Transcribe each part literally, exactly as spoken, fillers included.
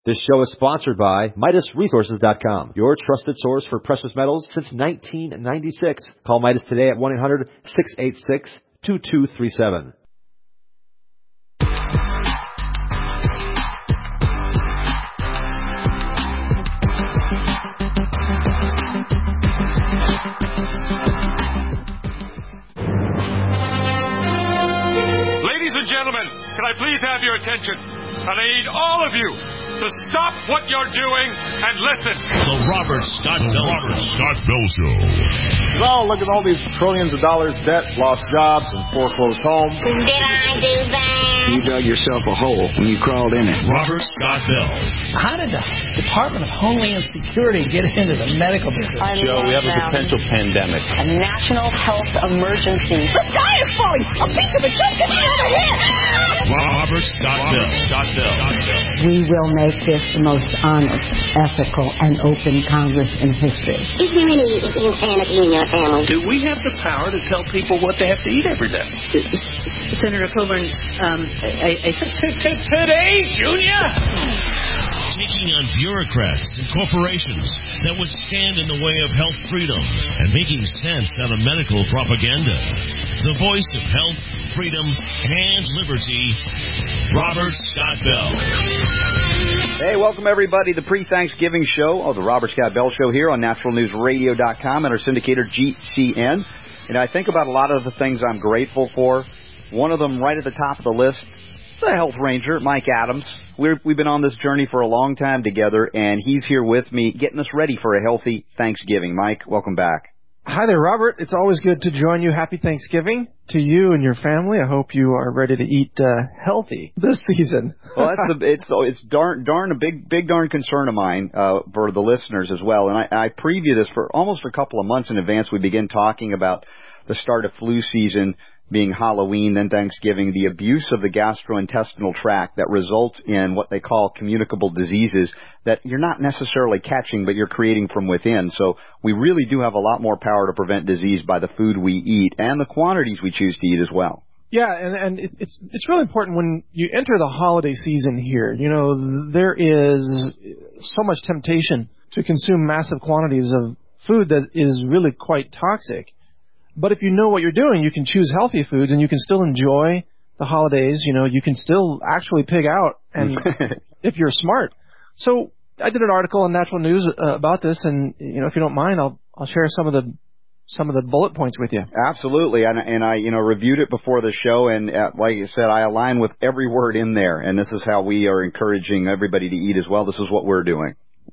This show is sponsored by Midas Resources dot com, your trusted source for precious metals since nineteen ninety-six. Call Midas today at one eight hundred, six eight six, two two three seven. Ladies and gentlemen, can I please have your attention? And I need all of you to stop what you're doing and listen. The Robert Scott Bell Robert Scott Bell Show. Oh, look at all these trillions of dollars debt, lost jobs, and foreclosed homes. Did I do that? You dug yourself a hole when you crawled in it. Robert Scott Bell. How did the Department of Homeland Security get into the medical business? I Joe, we have a them. potential pandemic. A national health emergency. The sky is falling! A piece of it just hit me over here! Robert Scott Bell. Scott Bell. We will make this the most honest, ethical, and open Congress in history. Is there any insanity in your family? Do we have the power to tell people what they have to eat every day? Senator Coburn, um, I, I think... Today, Junior! Taking on bureaucrats and corporations that would stand in the way of health freedom and making sense out of medical propaganda. The voice of health, freedom, and liberty, Robert Scott Bell. Hey, welcome everybody to the pre-Thanksgiving show of the Robert Scott Bell Show here on Natural News Radio dot com and our syndicator G C N. And I think about a lot of the things I'm grateful for. One of them right at the top of the list, the health ranger, Mike Adams. We're, we've been on this journey for a long time together, and he's here with me getting us ready for a healthy Thanksgiving. Mike, welcome back. Hi there, Robert. It's always good to join you. Happy Thanksgiving to you and your family. I hope you are ready to eat uh, healthy this season. Well, that's the, it's it's darn darn a big big darn concern of mine uh, for the listeners as well. And I, I preview this for almost a couple of months in advance. We begin talking about the start of flu season, being Halloween, then Thanksgiving, the abuse of the gastrointestinal tract that results in what they call communicable diseases that you're not necessarily catching, but you're creating from within. So we really do have a lot more power to prevent disease by the food we eat and the quantities we choose to eat as well. Yeah, and, and it, it's it's really important when you enter the holiday season here. You know, there is so much temptation to consume massive quantities of food that is really quite toxic. But if you know what you're doing, you can choose healthy foods and you can still enjoy the holidays. You know, you can still actually pig out, and if you're smart. So I did an article on Natural News uh, about this, and you know, if you don't mind, I'll I'll share some of the some of the bullet points with you. Absolutely, and and I you know reviewed it before the show, and uh, like you said, I align with every word in there. And this is how we are encouraging everybody to eat as well. This is what we're doing.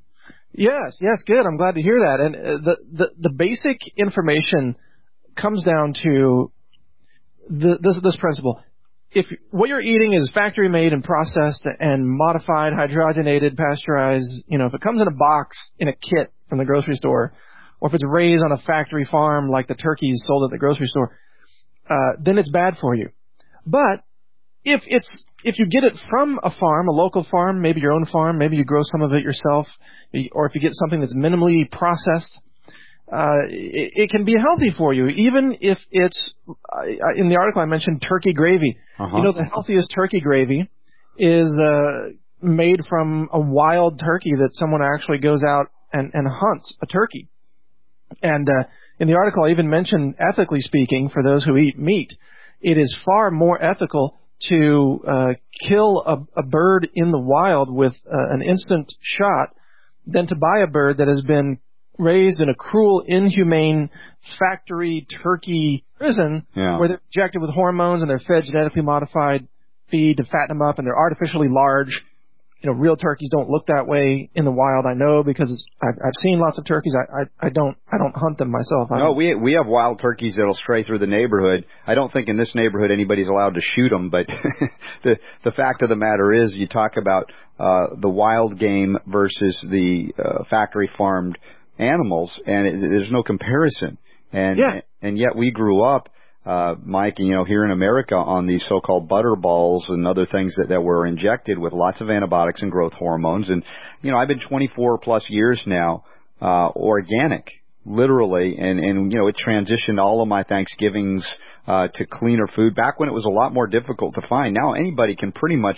Yes, yes, good. I'm glad to hear that. And uh, the the the basic information comes down to the, this this principle. If what you're eating is factory made and processed and modified, hydrogenated, pasteurized, you know, if it comes in a box in a kit from the grocery store, or if it's raised on a factory farm like the turkeys sold at the grocery store, uh, then it's bad for you. But if it's if you get it from a farm, a local farm, maybe your own farm, maybe you grow some of it yourself, or if you get something that's minimally processed, Uh, it, it can be healthy for you, even if it's, uh, in the article I mentioned turkey gravy. Uh-huh. You know, the healthiest turkey gravy is uh, made from a wild turkey that someone actually goes out and, and hunts a turkey. And uh, in the article I even mentioned, ethically speaking, for those who eat meat, it is far more ethical to uh, kill a, a bird in the wild with uh, an instant shot than to buy a bird that has been raised in a cruel, inhumane factory turkey prison yeah. where they're injected with hormones and they're fed genetically modified feed to fatten them up, and they're artificially large. You know, real turkeys don't look that way in the wild. I know because it's, I've, I've seen lots of turkeys. I, I, I don't I don't hunt them myself. I no, we we have wild turkeys that'll stray through the neighborhood. I don't think in this neighborhood anybody's allowed to shoot them, but the the fact of the matter is, you talk about uh, the wild game versus the uh, factory farmed animals, and it, there's no comparison. And yeah. and yet we grew up, uh, Mike, you know, here in America on these so-called butter balls and other things that, that were injected with lots of antibiotics and growth hormones. And, you know, I've been twenty-four plus years now, uh, organic, literally. And, and, you know, it transitioned all of my Thanksgivings, uh, to cleaner food back when it was a lot more difficult to find. Now anybody can pretty much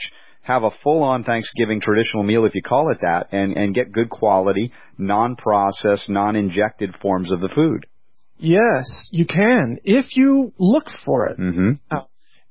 have a full-on Thanksgiving traditional meal, if you call it that, and, and get good quality, non-processed, non-injected forms of the food. Yes, you can, if you look for it. Mm-hmm. Uh,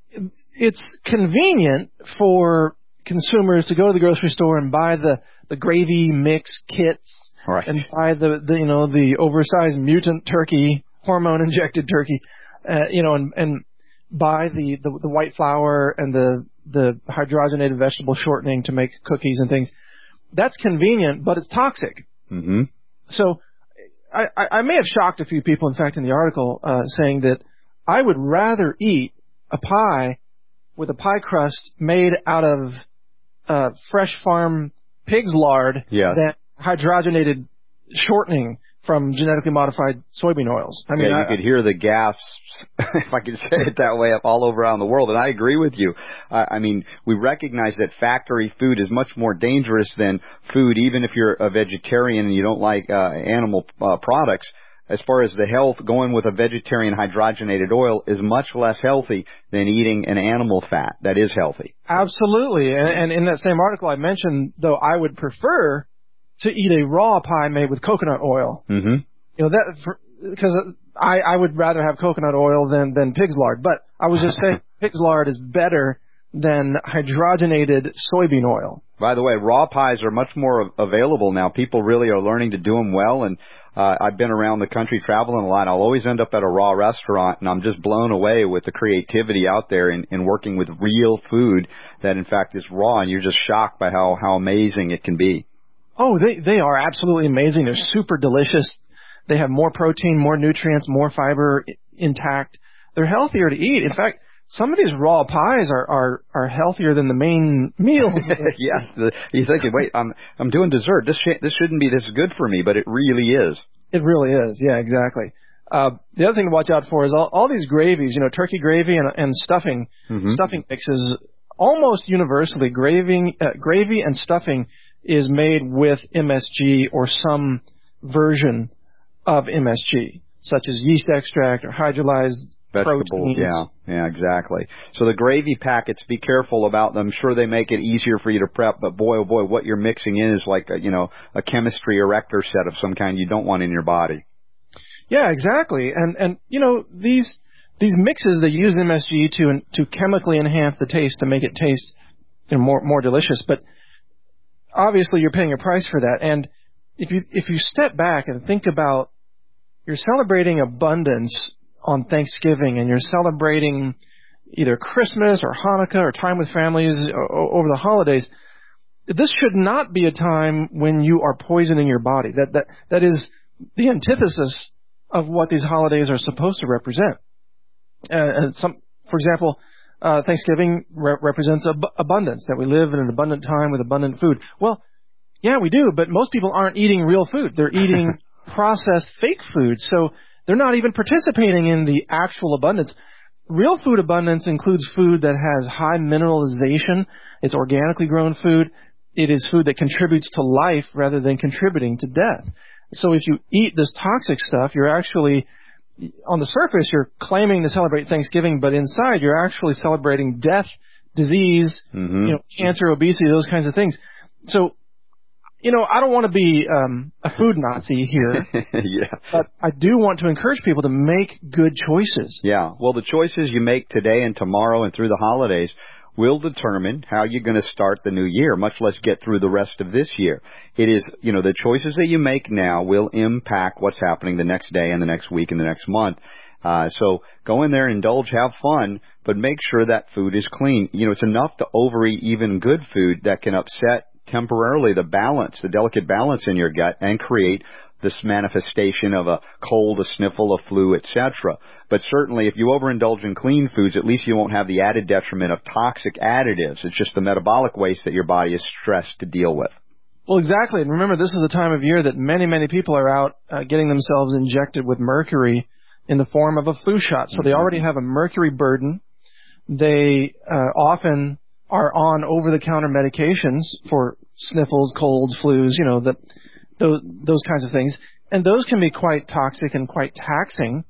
it's convenient for consumers to go to the grocery store and buy the, the gravy mix kits, right, and buy the, the you know the oversized mutant turkey, hormone injected turkey, uh, you know, and, and buy the, the, the white flour and the the hydrogenated vegetable shortening to make cookies and things. That's convenient, but it's toxic. Mm-hmm. So I, I may have shocked a few people, in fact, in the article, uh, saying that I would rather eat a pie with a pie crust made out of uh, fresh farm pig's lard yes. than hydrogenated shortening from genetically modified soybean oils. I mean, yeah, you I, could hear the gasps, if I could say it that way, up all over around the world. And I agree with you. Uh, I mean, we recognize that factory food is much more dangerous than food, even if you're a vegetarian and you don't like uh, animal uh, products. As far as the health, going with a vegetarian hydrogenated oil is much less healthy than eating an animal fat that is healthy. Absolutely. And, and in that same article I mentioned, though, I would prefer to eat a raw pie made with coconut oil. Mm-hmm. You know, that, because I, I would rather have coconut oil than, than pig's lard. But I was just saying pig's lard is better than hydrogenated soybean oil. By the way, raw pies are much more available now. People really are learning to do them well, and uh, I've been around the country traveling a lot. I'll always end up at a raw restaurant, and I'm just blown away with the creativity out there in, in working with real food that, in fact, is raw, and you're just shocked by how, how amazing it can be. Oh, they they are absolutely amazing. They're super delicious. They have more protein, more nutrients, more fiber intact. They're healthier to eat. In fact, some of these raw pies are are, are healthier than the main meals. Yes, the, you're thinking, wait, I'm I'm doing dessert. This sh- this shouldn't be this good for me, but it really is. It really is. Yeah, exactly. Uh, the other thing to watch out for is all, all these gravies. You know, turkey gravy and and stuffing mm-hmm. stuffing mixes. Almost universally, gravy uh, gravy and stuffing is made with M S G or some version of M S G, such as yeast extract or hydrolyzed vegetables. Proteins. Yeah, yeah, exactly. So the gravy packets, be careful about them. Sure, they make it easier for you to prep, but boy, oh boy, what you're mixing in is like a, you know, a chemistry erector set of some kind you don't want in your body. Yeah, exactly. And and you know these these mixes, they use M S G to to chemically enhance the taste to make it taste, you know, more more delicious, but obviously you're paying a price for that. And if you if you step back and think about, you're celebrating abundance on Thanksgiving and you're celebrating either Christmas or Hanukkah or time with families over the holidays, this should not be a time when you are poisoning your body. That that that is the antithesis of what these holidays are supposed to represent. Uh, and some, for example, Uh, Thanksgiving re- represents ab- abundance, that we live in an abundant time with abundant food. Well, yeah, we do, but most people aren't eating real food. They're eating processed fake food, so they're not even participating in the actual abundance. Real food abundance includes food that has high mineralization. It's organically grown food. It is food that contributes to life rather than contributing to death. So if you eat this toxic stuff, you're actually, on the surface, you're claiming to celebrate Thanksgiving, but inside you're actually celebrating death, disease, mm-hmm. you know, cancer, obesity, those kinds of things. So, you know, I don't want to be um, a food Nazi here, yeah. but I do want to encourage people to make good choices. Yeah. Well, the choices you make today and tomorrow and through the holidays will determine how you're going to start the new year, much less get through the rest of this year. It is, you know, the choices that you make now will impact what's happening the next day and the next week and the next month. Uh, so go in there, indulge, have fun, but make sure that food is clean. You know, it's enough to overeat even good food that can upset temporarily the balance, the delicate balance in your gut, and create this manifestation of a cold, a sniffle, a flu, et cetera. But certainly if you overindulge in clean foods, at least you won't have the added detriment of toxic additives. It's just the metabolic waste that your body is stressed to deal with. Well, exactly. And remember, this is a time of year that many, many people are out uh, getting themselves injected with mercury in the form of a flu shot. So mm-hmm. they already have a mercury burden. They uh, often are on over-the-counter medications for sniffles, colds, flus, you know, the, those, those kinds of things. And those can be quite toxic and quite taxing.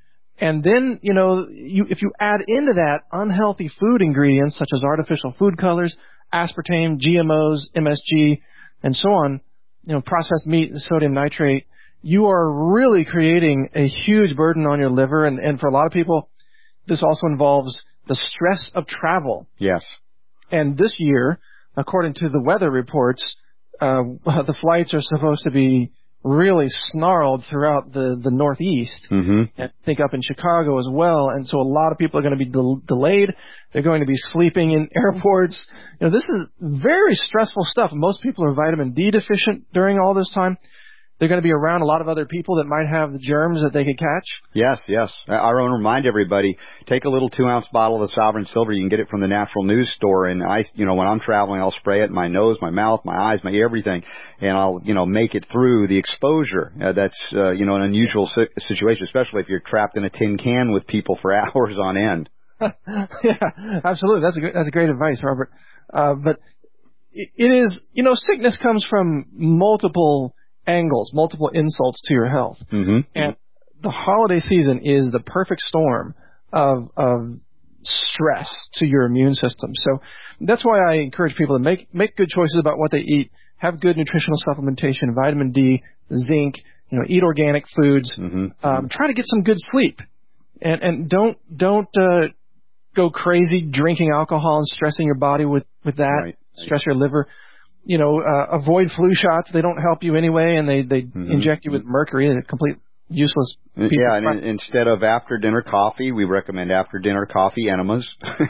And then, you know, you, if you add into that unhealthy food ingredients such as artificial food colors, aspartame, G M Os, M S G, and so on, you know, processed meat and sodium nitrate, you are really creating a huge burden on your liver. And, and for a lot of people, this also involves the stress of travel. Yes. And this year, according to the weather reports, uh, the flights are supposed to be really snarled throughout the, the Northeast. Mm-hmm. And I think up in Chicago as well. And so a lot of people are going to be del- delayed. They're going to be sleeping in airports. You know, this is very stressful stuff. Most people are vitamin D deficient during all this time. They're going to be around a lot of other people that might have the germs that they could catch. Yes, yes. I want to remind everybody, take a little two-ounce bottle of Sovereign Silver. You can get it from the Natural News Store. And, I, you know, when I'm traveling, I'll spray it in my nose, my mouth, my eyes, my everything. And I'll, you know, make it through the exposure. Uh, that's, uh, you know, an unusual si- situation, especially if you're trapped in a tin can with people for hours on end. Yeah, absolutely. That's a good, that's great advice, Robert. Uh, but it, it is, you know, sickness comes from multiple angles, multiple insults to your health. Mm-hmm. And the holiday season is the perfect storm of, of stress to your immune system. So that's why I encourage people to make, make good choices about what they eat, have good nutritional supplementation, vitamin D, zinc, you know, eat organic foods, mm-hmm. um, try to get some good sleep, and, and don't, don't, uh, go crazy drinking alcohol and stressing your body with, with that, right. stress your liver. You know, uh, avoid flu shots. They don't help you anyway, and they, they mm-hmm. inject you with mercury, a complete useless piece yeah, of and in, instead of after-dinner coffee, we recommend after-dinner coffee enemas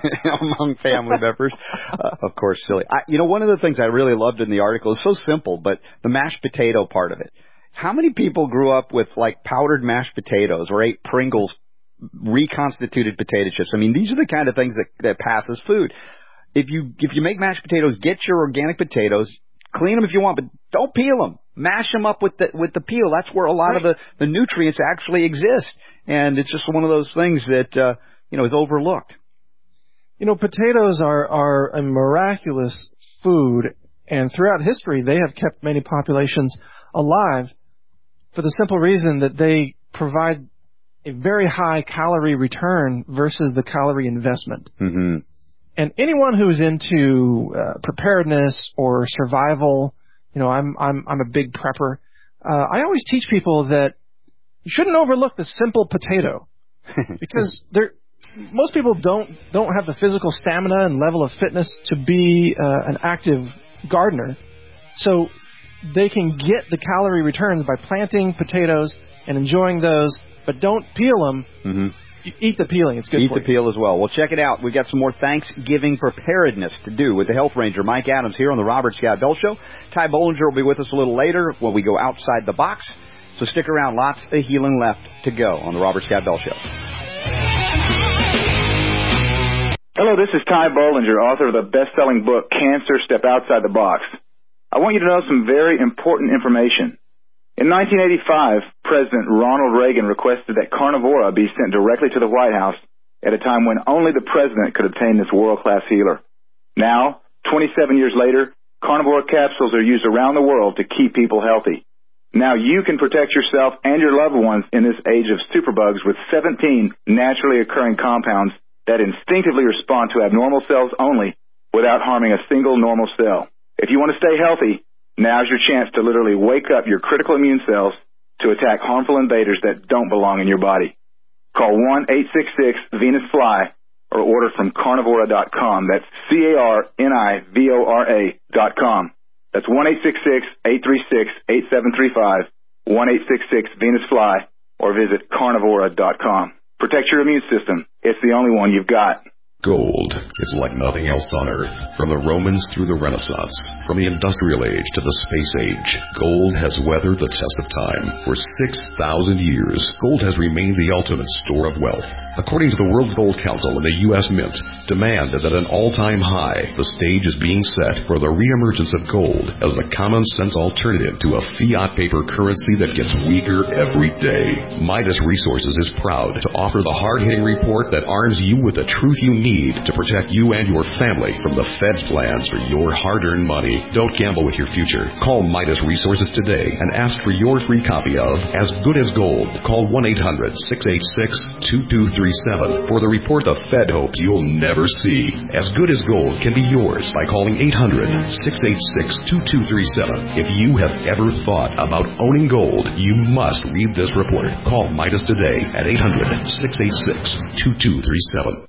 among family members. Uh, of course, silly. I, you know, one of the things I really loved in the article is so simple, but the mashed potato part of it. How many people grew up with, like, powdered mashed potatoes or ate Pringles reconstituted potato chips? I mean, these are the kind of things that, that pass as food. If you if you make mashed potatoes, get your organic potatoes, clean them if you want, but don't peel them. Mash them up with the with the peel. That's where a lot right. of the, the nutrients actually exist, and it's just one of those things that uh, you know is overlooked. You know, potatoes are are a miraculous food, and throughout history they have kept many populations alive for the simple reason that they provide a very high calorie return versus the calorie investment. Mm-hmm. And anyone who's into uh, preparedness or survival, you know, I'm I'm I'm a big prepper. Uh, I always teach people that you shouldn't overlook the simple potato because there most people don't don't have the physical stamina and level of fitness to be uh, an active gardener. So they can get the calorie returns by planting potatoes and enjoying those, but don't peel them. Mm-hmm. Eat the peeling. It's good Eat for the you. peel as well. Well, check it out. We've got some more Thanksgiving preparedness to do with the Health Ranger, Mike Adams, here on the Robert Scott Bell Show. Ty Bollinger will be with us a little later when we go outside the box. So stick around. Lots of healing left to go on the Robert Scott Bell Show. Hello, this is Ty Bollinger, author of the best-selling book, Cancer, Step Outside the Box. I want you to know some very important information. In nineteen eighty-five, President Ronald Reagan requested that Carnivora be sent directly to the White House at a time when only the president could obtain this world-class healer. Now, twenty-seven years later, Carnivora capsules are used around the world to keep people healthy. Now you can protect yourself and your loved ones in this age of superbugs with seventeen naturally occurring compounds that instinctively respond to abnormal cells only without harming a single normal cell. If you want to stay healthy, now's your chance to literally wake up your critical immune cells to attack harmful invaders that don't belong in your body. Call one eight six six Venus Fly or order from carnivora dot com. That's C A R N I V O R A dot com. That's one eight six six, eight three six, eight seven three five, one eight six six Venus Fly, or visit carnivora dot com. Protect your immune system. It's the only one you've got. Gold is like nothing else on Earth. From the Romans through the Renaissance, from the Industrial Age to the Space Age, gold has weathered the test of time. For six thousand years, gold has remained the ultimate store of wealth. According to the World Gold Council and the U S Mint, demand is at an all-time high. The stage is being set for the reemergence of gold as the common-sense alternative to a fiat paper currency that gets weaker every day. Midas Resources is proud to offer the hard-hitting report that arms you with the truth you need need to protect you and your family from the Fed's plans for your hard-earned money. Don't gamble with your future. Call Midas Resources today and ask for your free copy of As Good as Gold. Call one eight hundred six eight six two two three seven for the report the Fed hopes you'll never see. As Good as Gold can be yours by calling eight hundred six eight six two two three seven. If you have ever thought about owning gold, you must read this report. Call Midas today at eight hundred six eight six two two three seven.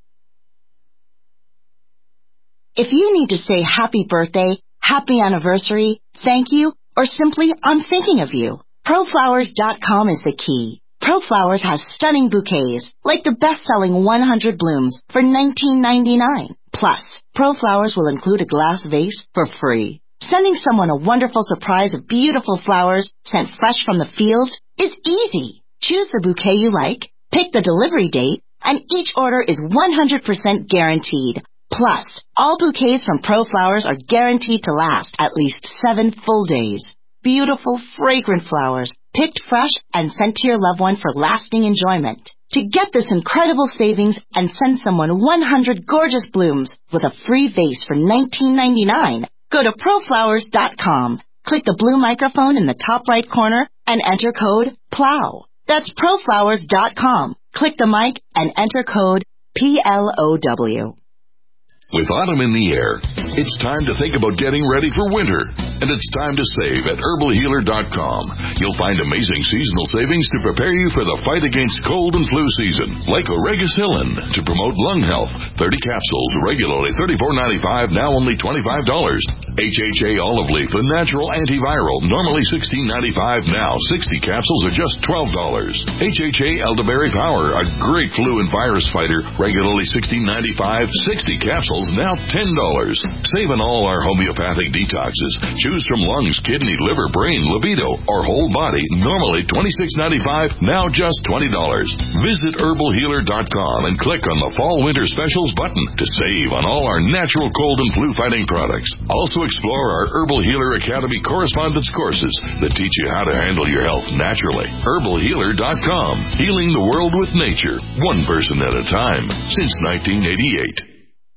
If you need to say happy birthday, happy anniversary, thank you, or simply I'm thinking of you, pro flowers dot com is the key. ProFlowers has stunning bouquets, like the best-selling one hundred blooms for nineteen ninety-nine. Plus, ProFlowers will include a glass vase for free. Sending someone a wonderful surprise of beautiful flowers sent fresh from the field is easy. Choose the bouquet you like, pick the delivery date, and each order is one hundred percent guaranteed. Plus, all bouquets from ProFlowers are guaranteed to last at least seven full days. Beautiful, fragrant flowers, picked fresh and sent to your loved one for lasting enjoyment. To get this incredible savings and send someone one hundred gorgeous blooms with a free vase for nineteen ninety-nine, go to pro flowers dot com. Click the blue microphone in the top right corner and enter code PLOW. That's pro flowers dot com. Click the mic and enter code P L O W. With autumn in the air, it's time to think about getting ready for winter. And it's time to save at herbal healer dot com. You'll find amazing seasonal savings to prepare you for the fight against cold and flu season. Like Oregacillin to promote lung health. thirty capsules, regularly thirty-four ninety-five, now only twenty-five dollars. H H A olive leaf, a natural antiviral, normally sixteen ninety-five, now sixty capsules are just twelve dollars. H H A elderberry power, a great flu and virus fighter, regularly sixteen ninety-five, sixty capsules, now ten dollars. Save on all our homeopathic detoxes. Choose from lungs, kidney, liver, brain, libido, or whole body. Normally twenty-six ninety-five, now just twenty dollars. Visit herbal healer dot com and click on the Fall Winter Specials button to save on all our natural cold and flu fighting products. Also explore our Herbal Healer Academy correspondence courses that teach you how to handle your health naturally. herbal healer dot com. Healing the world with nature, one person at a time, since nineteen eighty-eight.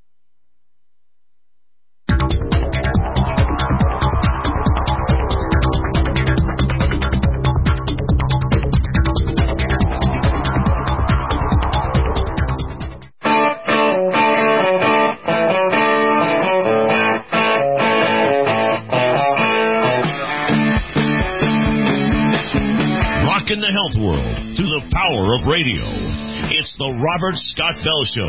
In the health world, through the power of radio. It's the Robert Scott Bell Show.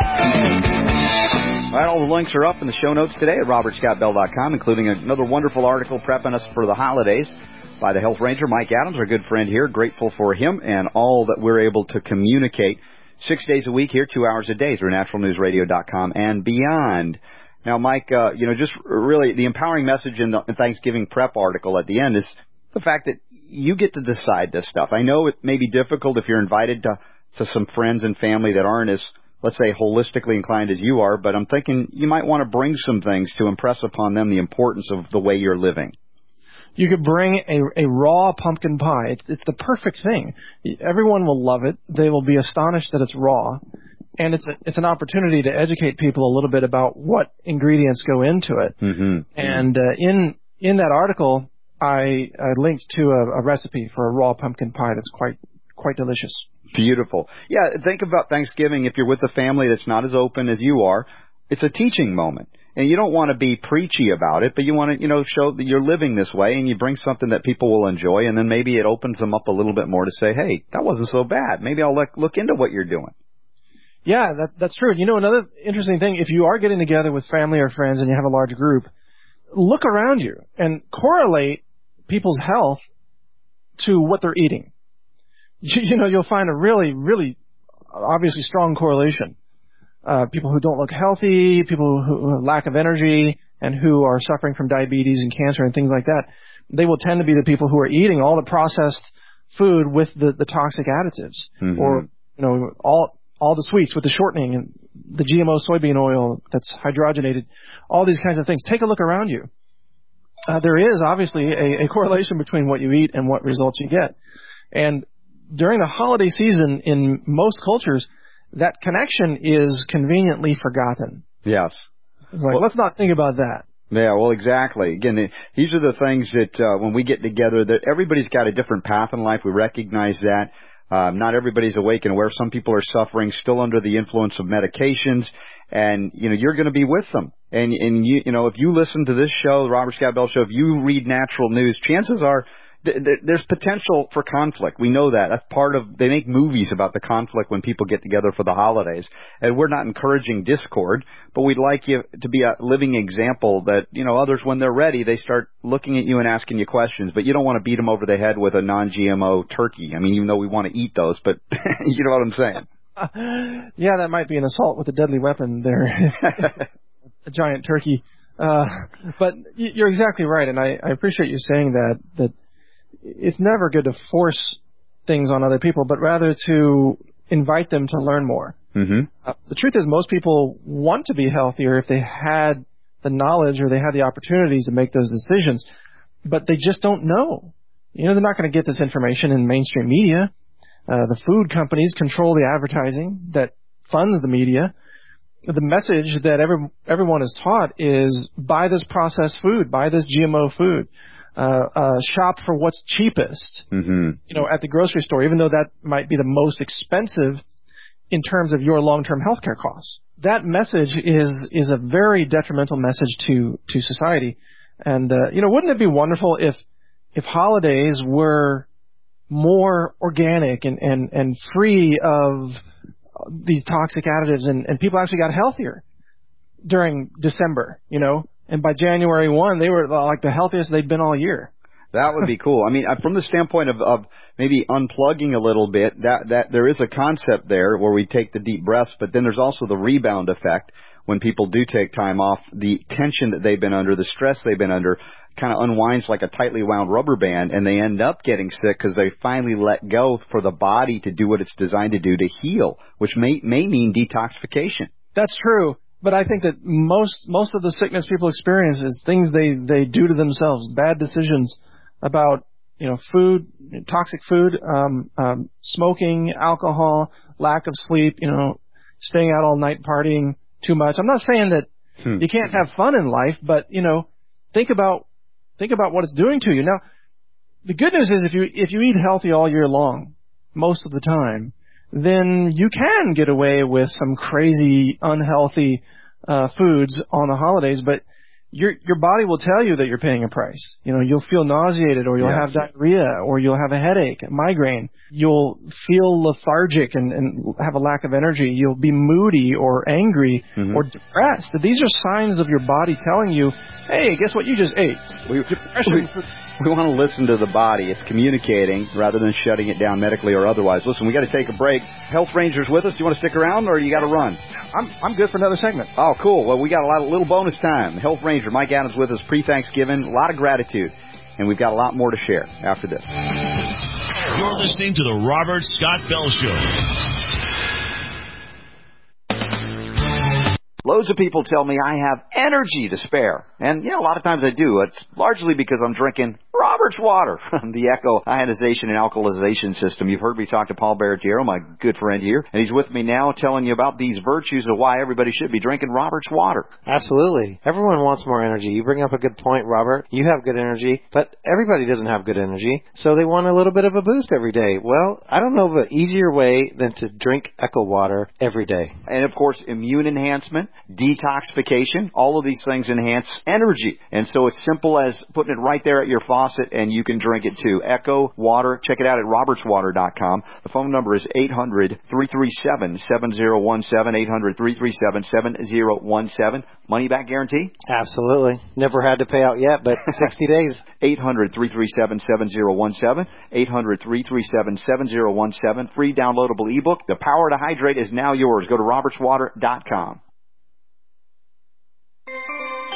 All right, all the links are up in the show notes today at robert scott bell dot com, including another wonderful article prepping us for the holidays by the Health Ranger, Mike Adams, our good friend here. Grateful for him and all that we're able to communicate six days a week here, two hours a day through natural news radio dot com and beyond. Now, Mike, uh, you know, just really the empowering message in the Thanksgiving prep article at the end is the fact that you get to decide this stuff. I know it may be difficult if you're invited to, to some friends and family that aren't as, let's say, holistically inclined as you are, but I'm thinking you might want to bring some things to impress upon them the importance of the way you're living. You could bring a, a raw pumpkin pie. It's, it's the perfect thing. Everyone will love it. They will be astonished that it's raw. And it's a, it's an opportunity to educate people a little bit about what ingredients go into it. Mm-hmm. And uh, in in that article, I, I linked to a, a recipe for a raw pumpkin pie that's quite quite delicious. Beautiful. Yeah, think about Thanksgiving. If you're with a family that's not as open as you are, it's a teaching moment. And you don't want to be preachy about it, but you want to, you know, show that you're living this way, and you bring something that people will enjoy, and then maybe it opens them up a little bit more to say, hey, that wasn't so bad. Maybe I'll look, look into what you're doing. Yeah, that, that's true. You know, another interesting thing, if you are getting together with family or friends and you have a large group, look around you and correlate people's health to what they're eating. You, you know, you'll find a really, really obviously strong correlation. Uh, people who don't look healthy, people who, who have lack of energy, and who are suffering from diabetes and cancer and things like that, they will tend to be the people who are eating all the processed food with the, the toxic additives, mm-hmm. or you know, all all the sweets with the shortening and the G M O soybean oil that's hydrogenated, all these kinds of things. Take a look around you. Uh, there is obviously a, a correlation between what you eat and what results you get. And during the holiday season in most cultures, that connection is conveniently forgotten. Yes. It's like, well, let's not think about that. Yeah, well, exactly. Again, these are the things that uh, when we get together, that everybody's got a different path in life. We recognize that. Um, not everybody's awake and aware. Some people are suffering still under the influence of medications, and you know you're going to be with them. And and you you know if you listen to this show, the Robert Scott Bell Show, if you read Natural News, chances are there's potential for conflict. We know that. That's part of, they make movies about the conflict when people get together for the holidays. And we're not encouraging discord, but we'd like you to be a living example that, you know, others, when they're ready, they start looking at you and asking you questions. But you don't want to beat them over the head with a non-G M O turkey. I mean, even though we want to eat those, but you know what I'm saying? Yeah, that might be an assault with a deadly weapon there. A giant turkey. Uh, but you're exactly right, and I, I appreciate you saying that, that it's never good to force things on other people, but rather to invite them to learn more. Mm-hmm. Uh, the truth is most people want to be healthier if they had the knowledge or they had the opportunities to make those decisions, but they just don't know. You know, they're not going to get this information in mainstream media. Uh, the food companies control the advertising that funds the media. The message that every, everyone is taught is buy this processed food, buy this G M O food. Uh, uh, shop for what's cheapest, mm-hmm. you know, at the grocery store, even though that might be the most expensive in terms of your long-term healthcare costs. That message is, is a very detrimental message to, to society. And, uh, you know, wouldn't it be wonderful if, if holidays were more organic and, and, and free of these toxic additives and, and people actually got healthier during December, you know? And by January first, they were like the healthiest they'd been all year. That would be cool. I mean, from the standpoint of, of maybe unplugging a little bit, that, that there is a concept there where we take the deep breaths, but then there's also the rebound effect when people do take time off. The tension that they've been under, the stress they've been under, kind of unwinds like a tightly wound rubber band, and they end up getting sick because they finally let go for the body to do what it's designed to do, to heal, which may may mean detoxification. That's true. But I think that most most of the sickness people experience is things they, they do to themselves, bad decisions about, you know, food, toxic food, um, um, smoking, alcohol, lack of sleep, you know, staying out all night partying too much. I'm not saying that hmm. you can't have fun in life, but, you know, think about think about what it's doing to you. Now, the good news is if you if you eat healthy all year long, most of the time, then you can get away with some crazy, unhealthy uh foods on the holidays, but your your body will tell you that you're paying a price. You know, you'll feel nauseated, or you'll yes. have diarrhea, or you'll have a headache, a migraine. You'll feel lethargic and, and have a lack of energy. You'll be moody or angry mm-hmm. or depressed. These are signs of your body telling you, hey, guess what you just ate? We, we, we want to listen to the body. It's communicating rather than shutting it down medically or otherwise. Listen, we got to take a break. Health Ranger's with us. Do you want to stick around, or you got to run? I'm I'm good for another segment. Oh, cool. Well, we got a lot of little bonus time. Health Ranger Mike Adams with us pre-Thanksgiving. A lot of gratitude. And we've got a lot more to share after this. You're listening to the Robert Scott Bell Show. Loads of people tell me I have energy to spare. And, you know, a lot of times I do. It's largely because I'm drinking Robert's water from the Echo Ionization and Alkalization System. You've heard me talk to Paul Barretiero, my good friend here, and he's with me now telling you about these virtues of why everybody should be drinking Robert's water. Absolutely. Everyone wants more energy. You bring up a good point, Robert. You have good energy, but everybody doesn't have good energy, so they want a little bit of a boost every day. Well, I don't know of an easier way than to drink Echo water every day. And, of course, immune enhancement, detoxification, all of these things enhance energy. And so it's simple as putting it right there at your faucet, and you can drink it too. Echo Water. Check it out at roberts water dot com. The phone number is eight hundred, three three seven, seven zero one seven, eight hundred, three three seven, seven zero one seven. Money back guarantee? Absolutely. Never had to pay out yet, but sixty days. eight hundred, three three seven, seven zero one seven. eight hundred, three three seven, seven zero one seven. Free downloadable ebook. The power to hydrate is now yours. Go to roberts water dot com.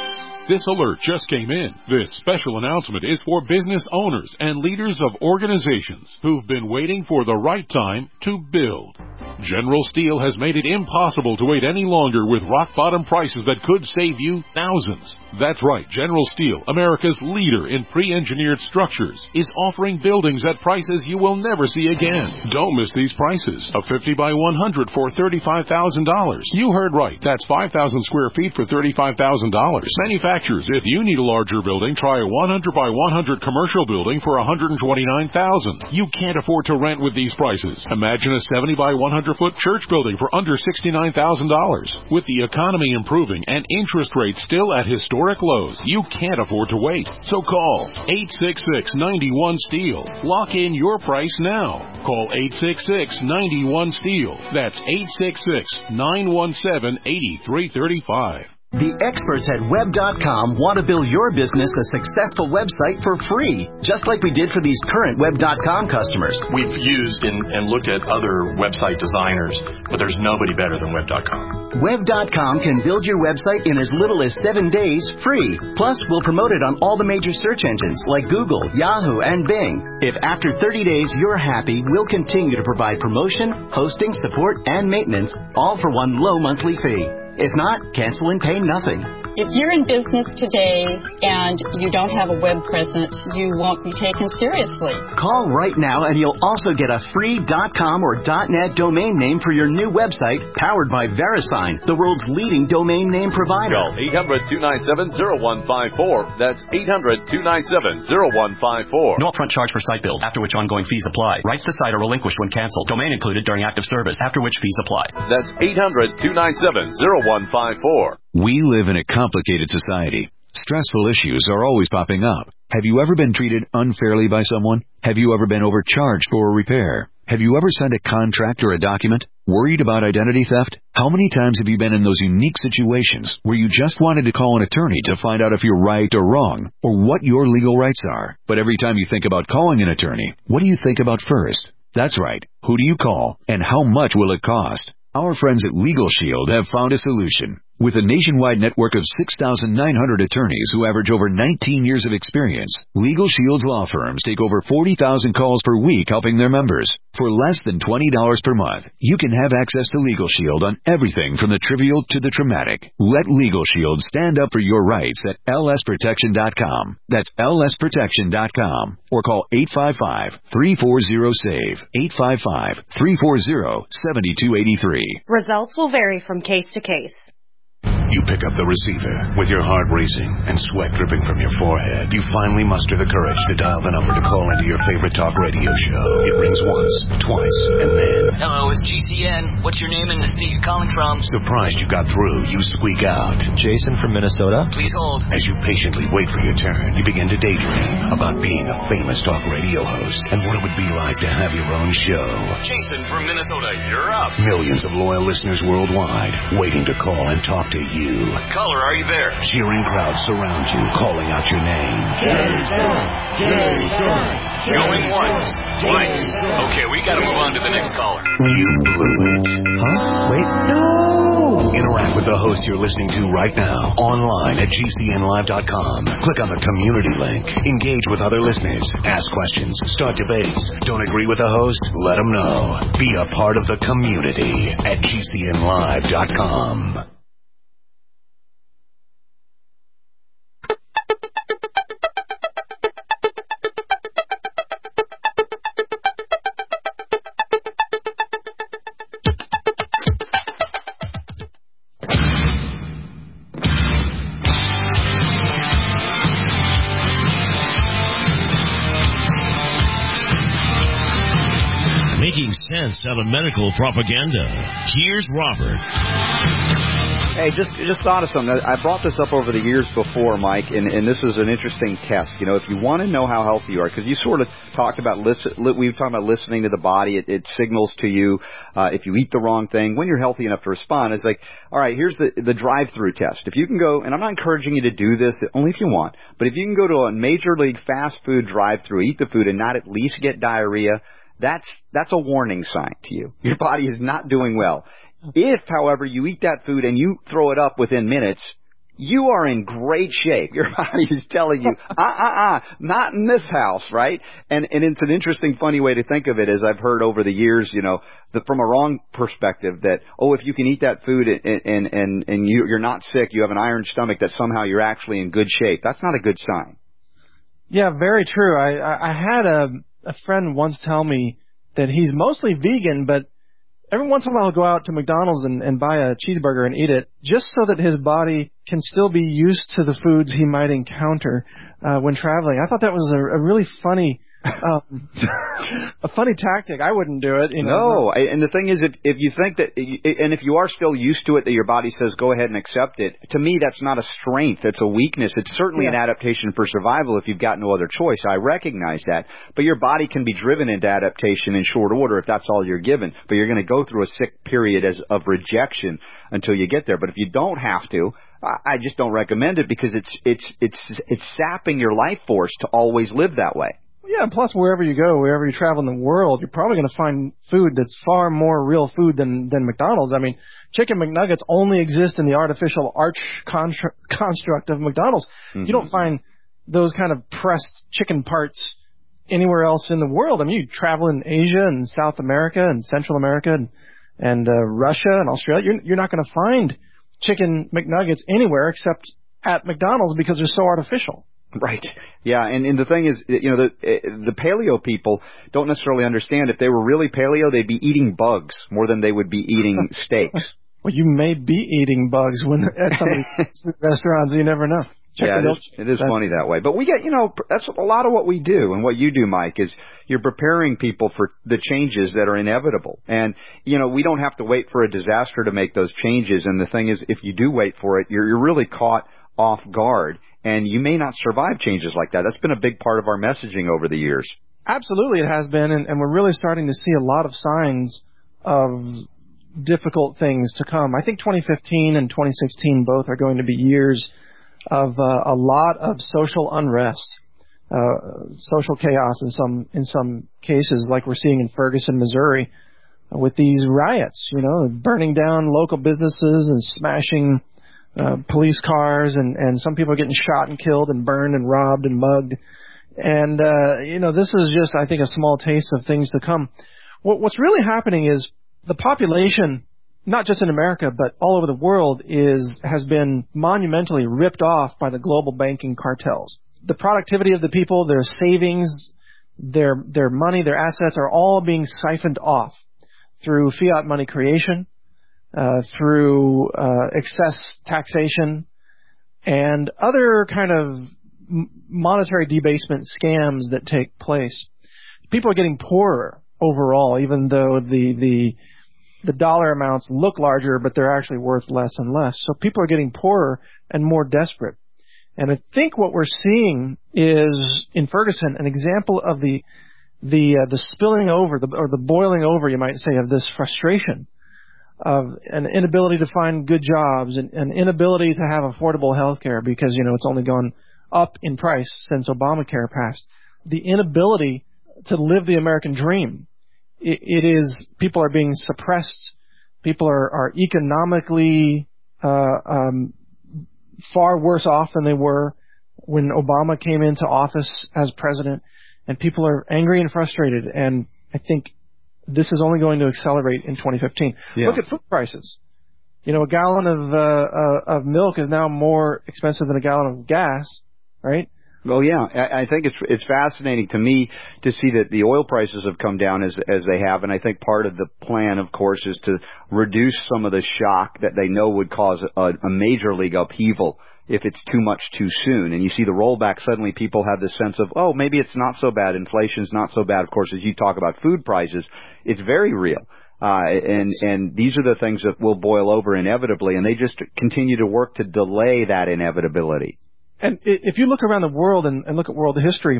This alert just came in. This special announcement is for business owners and leaders of organizations who've been waiting for the right time to build. General Steel has made it impossible to wait any longer with rock-bottom prices that could save you thousands. That's right, General Steel, America's leader in pre-engineered structures, is offering buildings at prices you will never see again. Don't miss these prices. A fifty by one hundred for thirty-five thousand dollars. You heard right. That's five thousand square feet for thirty-five thousand dollars. Manufacturers, if you need a larger building, try a one hundred by one hundred commercial building for one hundred twenty-nine thousand dollars. You can't afford to rent with these prices. Imagine a seventy by one hundred foot church building for under sixty-nine thousand dollars. With the economy improving and interest rates still at historic lows, you can't afford to wait. So call eight six six, nine one, STEEL. Lock in your price now. Call eight six six, nine one, STEEL. That's eight six six, nine one seven, eight three three five. The experts at web dot com want to build your business a successful website for free, just like we did for these current web dot com customers. We've used and, and looked at other website designers, but there's nobody better than web dot com. web dot com can build your website in as little as seven days free. Plus, we'll promote it on all the major search engines like Google, Yahoo, and Bing. If after thirty days you're happy, we'll continue to provide promotion, hosting, support, and maintenance, all for one low monthly fee. If not, cancel and pay nothing. If you're in business today and you don't have a web presence, you won't be taken seriously. Call right now and you'll also get a free .com or .net domain name for your new website, powered by VeriSign, the world's leading domain name provider. Call eight hundred, two nine seven, zero one five four. That's eight hundred, two nine seven, zero one five four. No upfront charge for site build, after which ongoing fees apply. Rights to site are relinquished when canceled. Domain included during active service, after which fees apply. That's eight hundred, two nine seven, zero one five four. We live in a complicated society. Stressful issues are always popping up. Have you ever been treated unfairly by someone? Have you ever been overcharged for a repair? Have you ever signed a contract or a document? Worried about identity theft? How many times have you been in those unique situations where you just wanted to call an attorney to find out if you're right or wrong, or what your legal rights are? But every time you think about calling an attorney, what do you think about first? That's right. Who do you call, and how much will it cost? Our friends at Legal Shield have found a solution. With a nationwide network of six thousand nine hundred attorneys who average over nineteen years of experience, Legal Shield's law firms take over forty thousand calls per week helping their members. For less than twenty dollars per month, you can have access to Legal Shield on everything from the trivial to the traumatic. Let Legal Shield stand up for your rights at L S protection dot com. That's L S protection dot com. Or call eight five five, three four zero, SAVE. eight five five, three four zero, seven two eight three. Results will vary from case to case. You pick up the receiver with your heart racing and sweat dripping from your forehead. You finally muster the courage to dial the number to call into your favorite talk radio show. It rings once, twice, and then... Hello, it's G C N. What's your name and the state you're calling from? Surprised you got through, you squeak out. Jason from Minnesota. Please hold. As you patiently wait for your turn, you begin to daydream about being a famous talk radio host and what it would be like to have your own show. Jason from Minnesota, you're up. Millions of loyal listeners worldwide waiting to call and talk to you. Caller, are you there? Cheering crowds surround you, calling out your name. Jason! Jason! Going once, twice. Okay, we gotta move on to the next caller. You blew it. Huh? Wait. No! Interact with the host you're listening to right now, online at G C N live dot com. Click on the community link. Engage with other listeners. Ask questions. Start debates. Don't agree with the host? Let them know. Be a part of the community at G C N live dot com. Making sense out of medical propaganda. Here's Robert. Hey, just just thought of something. I brought this up over the years before, Mike, and, and this is an interesting test. You know, if you want to know how healthy you are, because you sort of talked about, listen, we were talking about listening to the body. It, it signals to you uh, if you eat the wrong thing. When you're healthy enough to respond, it's like, all right, here's the, the drive-through test. If you can go, and I'm not encouraging you to do this, only if you want, but if you can go to a major league fast food drive-through, eat the food, and not at least get diarrhea, That's that's a warning sign to you. Your body is not doing well. If, however, you eat that food and you throw it up within minutes, you are in great shape. Your body is telling you, uh, uh, uh, not in this house, right? And, and it's an interesting, funny way to think of it, as I've heard over the years, you know, the, from a wrong perspective that, oh, if you can eat that food and, and, and, and you, you're not sick, you have an iron stomach, that somehow you're actually in good shape. That's not a good sign. Yeah, very true. I, I, I had a, a friend once tell me that he's mostly vegan, but every once in a while he'll go out to McDonald's and, and buy a cheeseburger and eat it just so that his body can still be used to the foods he might encounter uh, when traveling. I thought that was a, a really funny um, a funny tactic. I wouldn't do it. You know? No, and the thing is, if if you think that, and if you are still used to it, that your body says go ahead and accept it, to me that's not a strength. It's a weakness. It's certainly yeah. an adaptation for survival if you've got no other choice. I recognize that, but your body can be driven into adaptation in short order if that's all you're given. But you're going to go through a sick period as of rejection until you get there. But if you don't have to, I just don't recommend it, because it's it's it's it's sapping your life force to always live that way. Yeah, and plus wherever you go, wherever you travel in the world, you're probably going to find food that's far more real food than, than McDonald's. I mean, Chicken McNuggets only exist in the artificial arch constru- construct of McDonald's. Mm-hmm. You don't find those kind of pressed chicken parts anywhere else in the world. I mean, you travel in Asia and South America and Central America and, and uh, Russia and Australia, you're, you're not going to find Chicken McNuggets anywhere except at McDonald's because they're so artificial. Right. Yeah, and, and the thing is, you know, the the paleo people don't necessarily understand. If they were really paleo, they'd be eating bugs more than they would be eating steaks. Well, you may be eating bugs when at some of these restaurants. You never know. Check yeah, it is, it is funny that way. But we get, you know, that's a lot of what we do, and what you do, Mike, is you're preparing people for the changes that are inevitable. And, you know, we don't have to wait for a disaster to make those changes. And the thing is, if you do wait for it, you're, you're really caught off guard. And you may not survive changes like that. That's been a big part of our messaging over the years. Absolutely, it has been, and, and we're really starting to see a lot of signs of difficult things to come. I think twenty fifteen and twenty sixteen both are going to be years of uh, a lot of social unrest, uh, social chaos in some in some cases, like we're seeing in Ferguson, Missouri, with these riots. You know, burning down local businesses and smashing Uh, police cars, and, and some people are getting shot and killed and burned and robbed and mugged. And, uh, you know, this is just, I think, a small taste of things to come. What, what's really happening is the population, not just in America, but all over the world, is has been monumentally ripped off by the global banking cartels. The productivity of the people, their savings, their, their money, their assets are all being siphoned off through fiat money creation, Uh, through uh, excess taxation and other kind of m- monetary debasement scams that take place. People are getting poorer overall, even though the the the dollar amounts look larger, but they're actually worth less and less. So people are getting poorer and more desperate. And I think what we're seeing is, in Ferguson, an example of the the uh, the spilling over, the, or the boiling over, you might say, of this frustration of an inability to find good jobs, and an inability to have affordable health care because, you know, it's only gone up in price since Obamacare passed. The inability to live the American dream. It, it is, people are being suppressed. People are, are economically uh, um, far worse off than they were when Obama came into office as president. And people are angry and frustrated. And I think this is only going to accelerate in twenty fifteen. Yeah. Look at food prices. You know, a gallon of uh, uh, of milk is now more expensive than a gallon of gas, right? Well, yeah, I, I think it's it's fascinating to me to see that the oil prices have come down as as they have, and I think part of the plan, of course, is to reduce some of the shock that they know would cause a, a major league upheaval if it's too much too soon. And you see the rollback, suddenly people have this sense of, oh, maybe it's not so bad. Inflation's not so bad. Of course, as you talk about food prices, it's very real. Uh, and, and these are the things that will boil over inevitably, and they just continue to work to delay that inevitability. And if you look around the world and, and look at world history,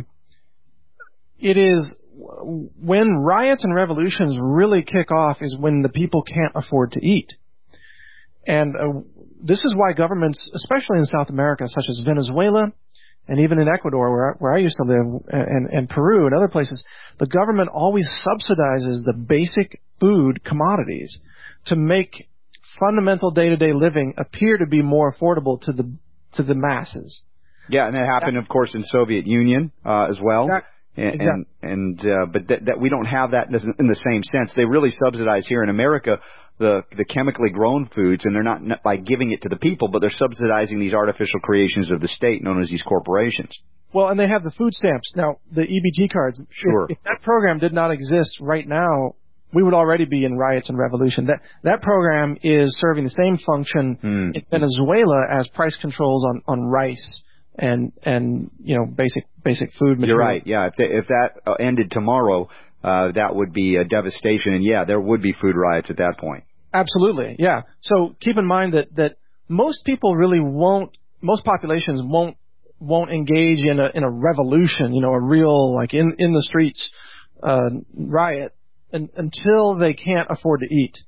it is when riots and revolutions really kick off is when the people can't afford to eat. And uh, this is why governments, especially in South America, such as Venezuela, and even in Ecuador, where I, where I used to live, and, and Peru and other places, the government always subsidizes the basic food commodities to make fundamental day-to-day living appear to be more affordable to the to the masses. Yeah, and that happened, of course, in Soviet Union uh, as well. Exactly. And, exactly. and, and uh, but that, that we don't have that in the same sense. They really subsidize here in America the the chemically grown foods, and they're not, not by giving it to the people, but they're subsidizing these artificial creations of the state known as these corporations. Well, and they have the food stamps. Now, the E B T cards. Sure. If, if that program did not exist right now, we would already be in riots and revolution. That that program is serving the same function hmm. in Venezuela as price controls on, on rice and and you know basic basic food material. You're right. Yeah, if, they, if that ended tomorrow, uh, that would be a devastation, and yeah, there would be food riots at that point. Absolutely, yeah. So keep in mind that that most people really won't, most populations won't won't engage in a in a revolution, you know, a real like in in the streets uh, riot, and, until they can't afford to eat.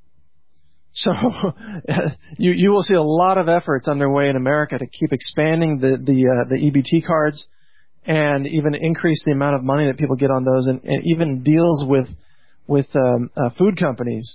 So you you will see a lot of efforts underway in America to keep expanding the the uh, the E B T cards, and even increase the amount of money that people get on those, and, and even deals with with um, uh, food companies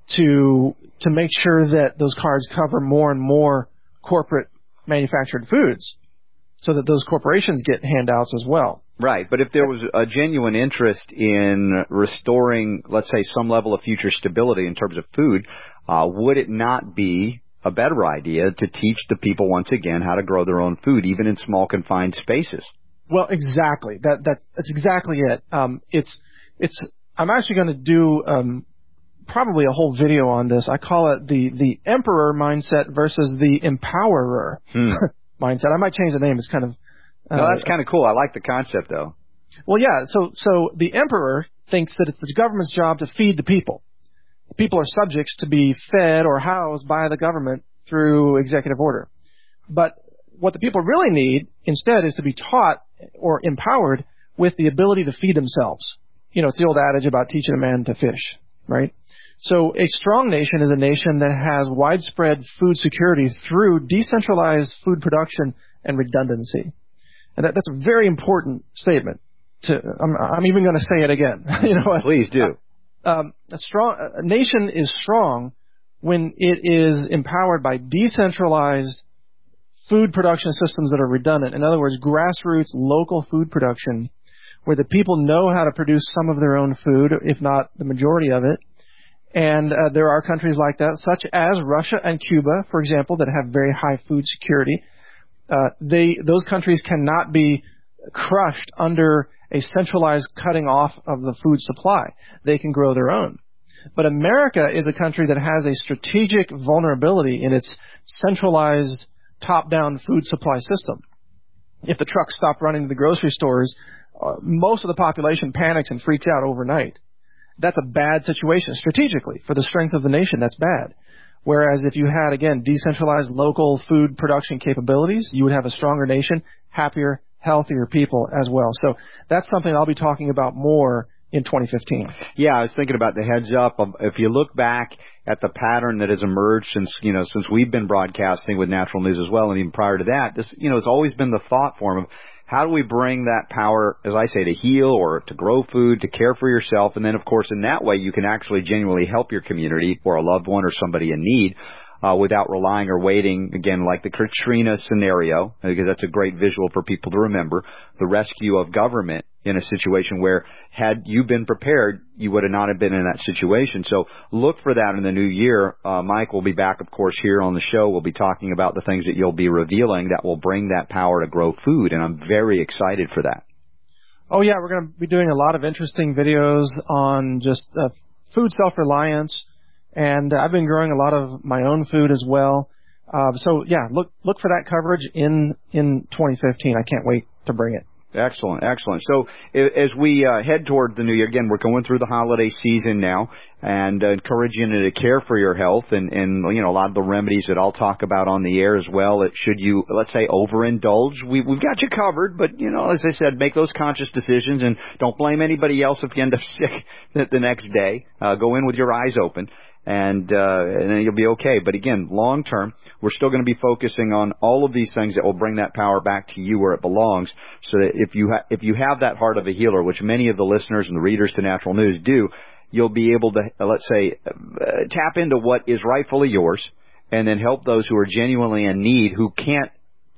to to make sure that those cards cover more and more corporate manufactured foods, so that those corporations get handouts as well. Right, but if there was a genuine interest in restoring, let's say, some level of future stability in terms of food, uh, would it not be a better idea to teach the people once again how to grow their own food, even in small confined spaces? Well, exactly. That that that's exactly it. Um, it's it's. I'm actually going to do um, probably a whole video on this. I call it the the emperor mindset versus the empowerer hmm. mindset. I might change the name. It's kind of uh, no, that's kind of cool. I like the concept, though. Well, yeah. So so the emperor thinks that it's the government's job to feed the people. The people are subjects to be fed or housed by the government through executive order. But what the people really need instead is to be taught or empowered with the ability to feed themselves. You know, it's the old adage about teaching a man to fish, right? So a strong nation is a nation that has widespread food security through decentralized food production and redundancy. And that, that's a very important statement. To I'm, I'm even going to say it again. you know, Please do. Um, a strong a nation is strong when it is empowered by decentralized food production systems that are redundant. In other words, grassroots local food production, where the people know how to produce some of their own food, if not the majority of it. And uh, there are countries like that, such as Russia and Cuba, for example, that have very high food security. Uh, they those countries cannot be crushed under a centralized cutting off of the food supply. They can grow their own. But America is a country that has a strategic vulnerability in its centralized top-down food supply system. If the trucks stop running to the grocery stores, uh, most of the population panics and freaks out overnight. That's a bad situation strategically. For the strength of the nation, that's bad. Whereas if you had, again, decentralized local food production capabilities, you would have a stronger nation, happier, healthier people as well. So that's something I'll be talking about more in twenty fifteen. Yeah, I was thinking about the heads up. If you look back at the pattern that has emerged since, you know, since we've been broadcasting with Natural News as well, and even prior to that, this, you know, has always been the thought form of how do we bring that power, as I say, to heal or to grow food, to care for yourself, and then, of course, in that way, you can actually genuinely help your community or a loved one or somebody in need. Uh, without relying or waiting, again, like the Katrina scenario, because that's a great visual for people to remember, the rescue of government in a situation where had you been prepared, you would have not have been in that situation. So look for that in the new year. Uh, Mike will be back, of course, here on the show. We'll be talking about the things that you'll be revealing that will bring that power to grow food, and I'm very excited for that. Oh, yeah, we're going to be doing a lot of interesting videos on just uh, food self-reliance. And uh, I've been growing a lot of my own food as well. Uh, so, yeah, look look for that coverage in, in twenty fifteen. I can't wait to bring it. Excellent, excellent. So as we uh, head toward the new year, again, we're going through the holiday season now, and uh, encouraging you to care for your health, and, and, you know, a lot of the remedies that I'll talk about on the air as well. It, should you, let's say, overindulge, we, we've got you covered, but, you know, as I said, make those conscious decisions, and don't blame anybody else if you end up sick the, the next day. Uh, go in with your eyes open. And, uh, and then you'll be okay. But again, long term, we're still going to be focusing on all of these things that will bring that power back to you where it belongs. So that if you ha- if you have that heart of a healer, which many of the listeners and the readers to Natural News do, you'll be able to, uh, let's say, uh, tap into what is rightfully yours, and then help those who are genuinely in need, who can't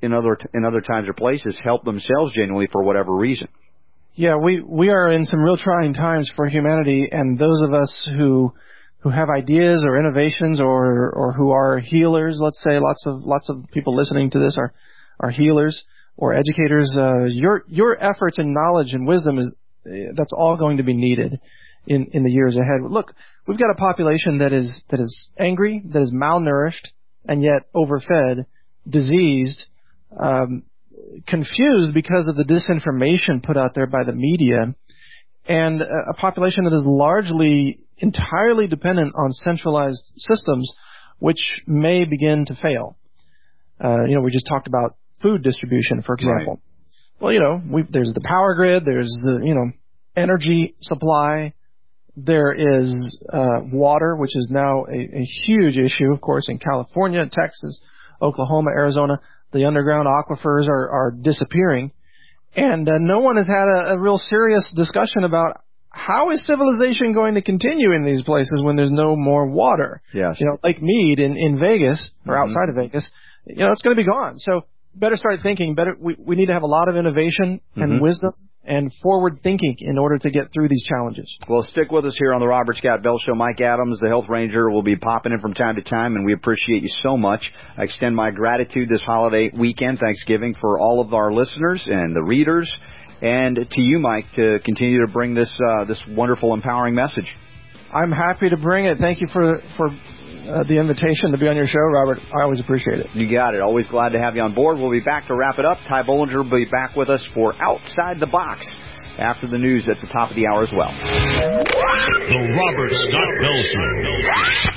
in other in other times or places help themselves genuinely for whatever reason. Yeah, we we are in some real trying times for humanity, and those of us who who have ideas or innovations or or who are healers, let's say, lots of lots of people listening to this are are healers or educators. Uh, your your efforts and knowledge and wisdom is that's all going to be needed in in the years ahead. Look, we've got a population that is that is angry, that is malnourished, and yet overfed, diseased, um, confused because of the disinformation put out there by the media, and a population that is largely entirely dependent on centralized systems, which may begin to fail. Uh, you know, we just talked about food distribution, for example. Right. Well, you know, we, there's the power grid, there's the, you know, energy supply, there is uh, water, which is now a, a huge issue, of course, in California, Texas, Oklahoma, Arizona. The underground aquifers are, are disappearing. And uh, no one has had a, a real serious discussion about how is civilization going to continue in these places when there's no more water. Yes. You know, Lake Mead in, in Vegas, or mm-hmm. outside of Vegas, you know, it's going to be gone. So better start thinking. Better. We, we need to have a lot of innovation mm-hmm. and wisdom and forward thinking in order to get through these challenges. Well, stick with us here on the Robert Scott Bell Show. Mike Adams, the Health Ranger, will be popping in from time to time, and we appreciate you so much. I extend my gratitude this holiday weekend, Thanksgiving, for all of our listeners and the readers, and to you, Mike, to continue to bring this uh, this wonderful, empowering message. I'm happy to bring it. Thank you for for uh, the invitation to be on your show, Robert. I always appreciate it. You got it. Always glad to have you on board. We'll be back to wrap it up. Ty Bollinger will be back with us for Outside the Box after the news at the top of the hour as well. The Robert Scott Bell Show.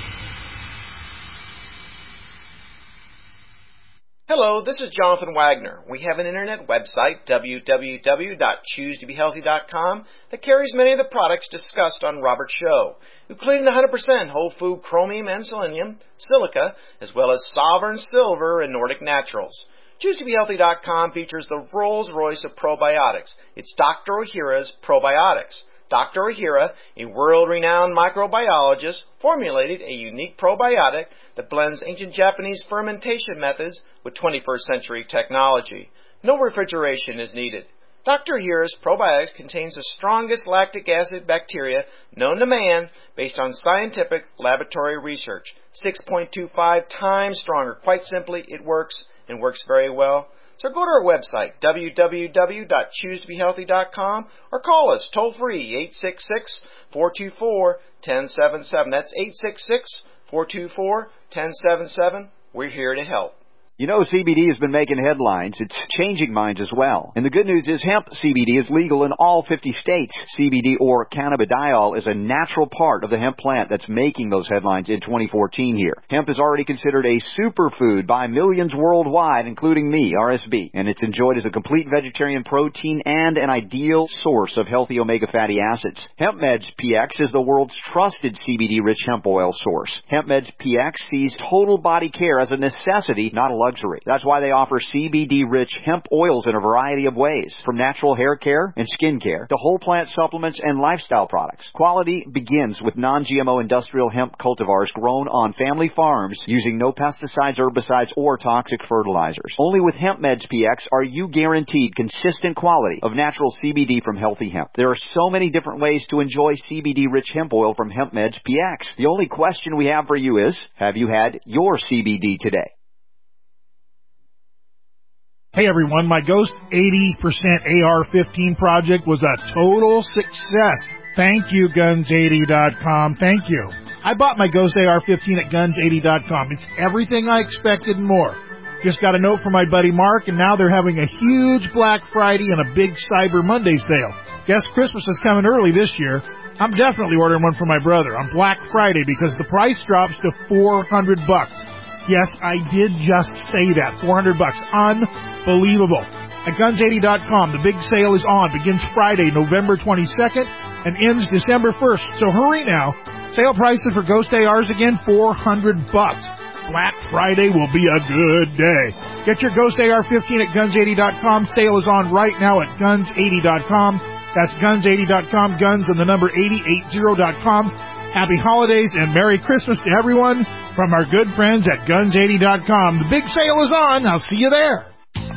Hello, this is Jonathan Wagner. We have an internet website, w w w dot choose to be healthy dot com, that carries many of the products discussed on Robert's show, including one hundred percent whole food chromium and selenium, silica, as well as Sovereign Silver and Nordic Naturals. choose to be healthy dot com features the Rolls-Royce of probiotics. It's Doctor Ohhira's Probiotics. Doctor Ohhira, a world-renowned microbiologist, formulated a unique probiotic that blends ancient Japanese fermentation methods with twenty-first century technology. No refrigeration is needed. Doctor Ohhira's probiotics contains the strongest lactic acid bacteria known to man based on scientific laboratory research. six point two five times stronger. Quite simply, it works and works very well. So go to our website, w w w dot choose to be healthy dot com, or call us toll-free, eight six six, four two four, one zero seven seven. That's eight six six, four two four, one zero seven seven. We're here to help. You know, C B D has been making headlines. It's changing minds as well. And the good news is hemp C B D is legal in all fifty states. C B D, or cannabidiol, is a natural part of the hemp plant that's making those headlines in twenty fourteen here. Hemp is already considered a superfood by millions worldwide, including me, R S B. And it's enjoyed as a complete vegetarian protein and an ideal source of healthy omega fatty acids. HempMeds P X is the world's trusted C B D-rich hemp oil source. HempMeds P X sees total body care as a necessity, not a luxury. That's why they offer C B D-rich hemp oils in a variety of ways, from natural hair care and skin care to whole plant supplements and lifestyle products. Quality begins with non-G M O industrial hemp cultivars grown on family farms using no pesticides, herbicides, or toxic fertilizers. Only with HempMeds P X are you guaranteed consistent quality of natural C B D from healthy hemp. There are so many different ways to enjoy C B D-rich hemp oil from HempMeds P X. The only question we have for you is, have you had your C B D today? Hey everyone, my Ghost eighty percent A R fifteen project was a total success. Thank you, guns eighty dot com. Thank you. I bought my Ghost A R fifteen at guns eighty dot com. It's everything I expected and more. Just got a note from my buddy Mark, and now they're having a huge Black Friday and a big Cyber Monday sale. Guess Christmas is coming early this year. I'm definitely ordering one for my brother on Black Friday because the price drops to four hundred bucks. Yes, I did just say that. four hundred bucks. Unbelievable. At guns eighty dot com, the big sale is on. Begins Friday, November twenty-second, and ends December first. So hurry now. Sale prices for Ghost A Rs again, four hundred bucks. Black Friday will be a good day. Get your Ghost A R fifteen at guns eighty dot com. Sale is on right now at guns eighty dot com. That's guns eighty dot com. Guns and the number eighty eighty dot com. Happy holidays and Merry Christmas to everyone from our good friends at guns eighty dot com. The big sale is on. I'll see you there.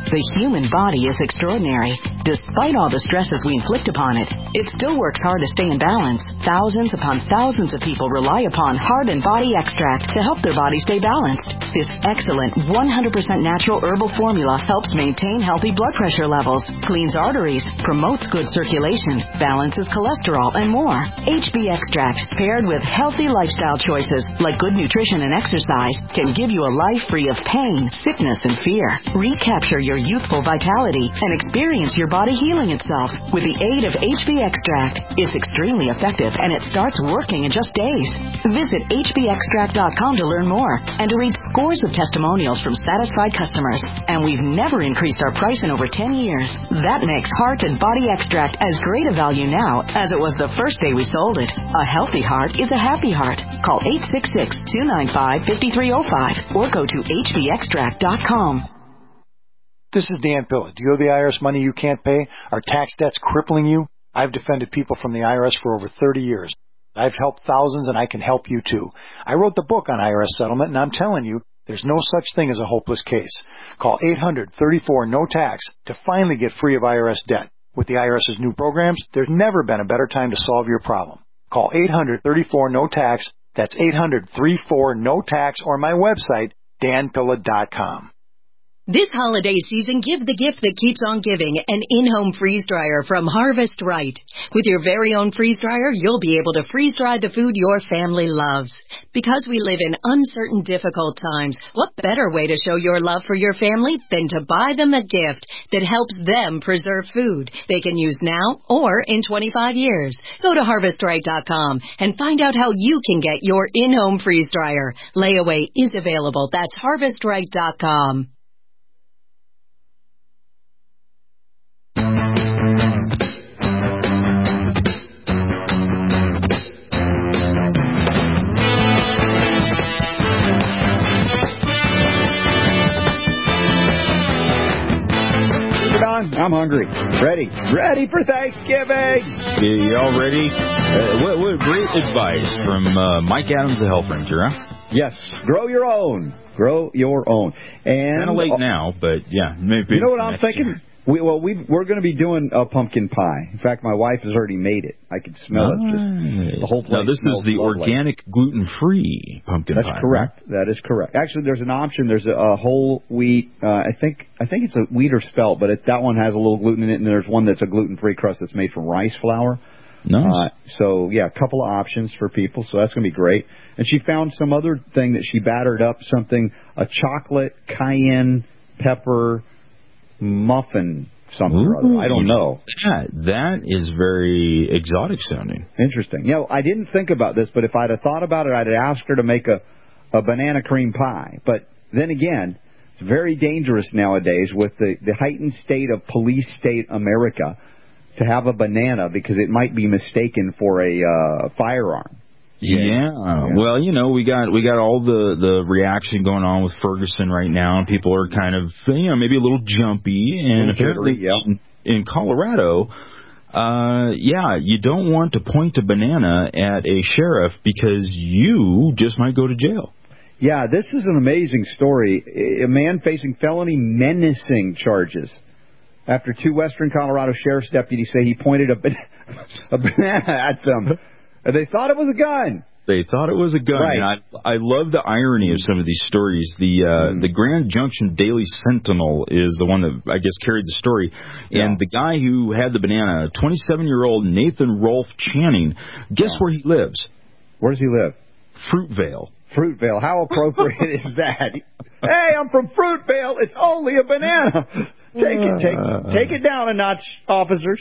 The human body is extraordinary. Despite all the stresses we inflict upon it, it still works hard to stay in balance. Thousands upon thousands of people rely upon Heart and Body Extract to help their body stay balanced. This excellent one hundred percent natural herbal formula helps maintain healthy blood pressure levels, cleans arteries, promotes good circulation, balances cholesterol, and more. H B Extract, paired with healthy lifestyle choices like good nutrition and exercise, can give you a life free of pain, sickness, and fear. Recapture your youthful vitality and experience your body healing itself with the aid of H B Extract. It's extremely effective and it starts working in just days. Visit H B extract dot com to learn more and to read scores of testimonials from satisfied customers. And we've never increased our price in over ten years. That makes Heart and Body Extract as great a value now as it was the first day we sold it. A healthy heart is a happy heart. Call eight six six, two nine five, five three zero five or go to H B extract dot com. This is Dan Pilla. Do you owe the I R S money you can't pay? Are tax debts crippling you? I've defended people from the I R S for over thirty years. I've helped thousands, and I can help you too. I wrote the book on I R S settlement, and I'm telling you, there's no such thing as a hopeless case. Call eight hundred, thirty-four, no tax to finally get free of I R S debt. With the IRS's new programs, there's never been a better time to solve your problem. Call eight hundred, thirty-four, no tax. That's eight hundred, thirty-four, no tax, or my website, dan pilla dot com. This holiday season, give the gift that keeps on giving, an in-home freeze dryer from Harvest Right. With your very own freeze dryer, you'll be able to freeze dry the food your family loves. Because we live in uncertain, difficult times, what better way to show your love for your family than to buy them a gift that helps them preserve food they can use now or in twenty-five years. Go to harvest right dot com and find out how you can get your in-home freeze dryer. Layaway is available. That's harvest right dot com. I'm hungry. Ready. Ready for Thanksgiving. You all ready? Uh, what, what great advice from uh, Mike Adams, the Health Ranger, huh? Yes. Grow your own. Grow your own. And kind of late uh, now, but yeah. Maybe you know what I'm thinking? Year. We, well, we we're going to be doing a pumpkin pie. In fact, my wife has already made it. I can smell nice. it. Just the whole place. Now, this is the lovely. organic, gluten-free pumpkin That's pie. That's correct. Right? That is correct. Actually, there's an option. There's a, a whole wheat. Uh, I think I think it's a wheat or spelt, but it, that one has a little gluten in it. And there's one that's a gluten-free crust that's made from rice flour. Nice. Uh, so yeah, a couple of options for people. So that's going to be great. And she found some other thing that she battered up. Something a chocolate cayenne pepper muffin. Something Ooh, or other. I don't know. That, that is very exotic sounding. Interesting. You know, I didn't think about this, but if I'd have thought about it, I'd have asked her to make a, a banana cream pie. But then again, it's very dangerous nowadays with the, the heightened state of police state America to have a banana because it might be mistaken for a uh, firearm. Yeah. yeah. Well, you know, we got we got all the, the reaction going on with Ferguson right now, and people are kind of, you know, maybe a little jumpy. And apparently, yeah. in, in Colorado, uh, yeah, you don't want to point a banana at a sheriff because you just might go to jail. Yeah, this is an amazing story. A man facing felony menacing charges after two Western Colorado sheriff's deputies say he pointed a, ban- a banana at them. They thought it was a gun. They thought it was a gun. Right. And I, I love the irony of some of these stories. The uh, mm. the Grand Junction Daily Sentinel is the one that, I guess, carried the story. Yeah. And the guy who had the banana, twenty-seven-year-old Nathan Rolfe Channing, guess yeah. where he lives? Where does he live? Fruitvale. Fruitvale. How appropriate is that? Hey, I'm from Fruitvale. It's only a banana. Take it, take, take it down a notch, officers.